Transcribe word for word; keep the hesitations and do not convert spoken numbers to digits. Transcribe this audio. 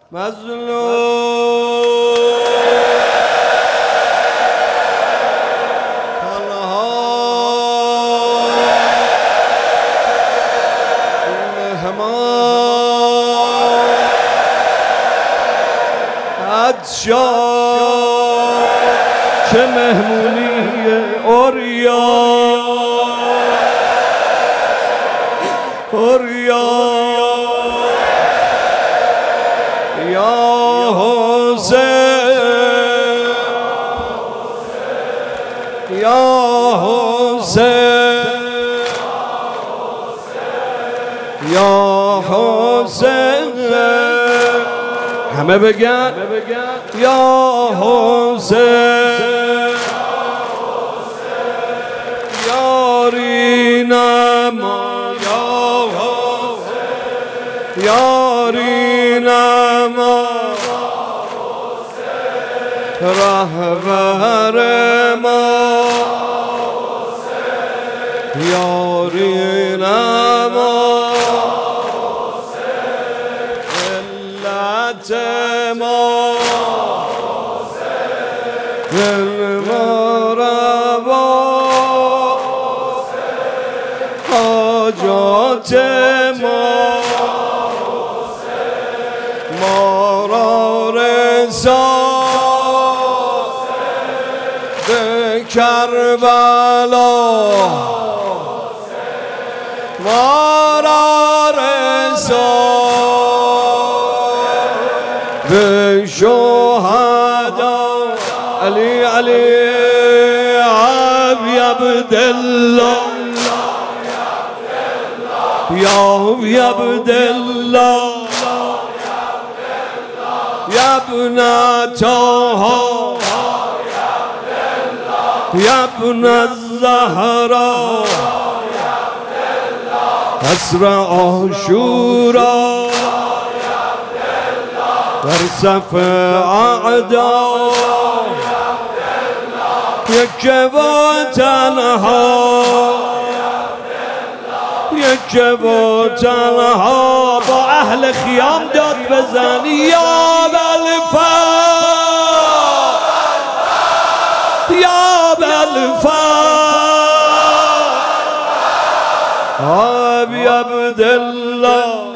مظلوم تنها همان عطشان چه مهمونی اوریا اوریا یا حسین یا حسین یا حسین همه بگن یا حسین یاری نما یا حسین یاری نما رهبر ما یاری نما علت ما دل ما روا حاجات ما ما را رسان به کربلا ما را رسان به شهدا علی علی عبدالله یا عبدالله یا ابن طه یا ابن الزهرا عصر عاشورا در صف اعدا یک و تنها یک و تنها با اهل خیام داد بزنی یا بلفا یا بلفا ابی عبدالله